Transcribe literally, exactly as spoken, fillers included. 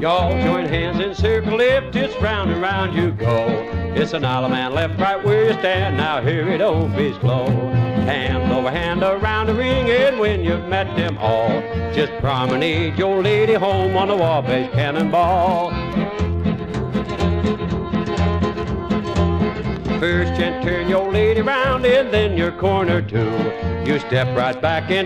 Y'all join hands in circle, lift, it's round and round you go. It's an Isle of Man left, right where you stand. Now hear it, oh fish blow. Hand over hand around the ring, and when you've met them all, just promenade your lady home on the Wabash Cannonball. First you turn your lady round, and then your corner too. You step right back in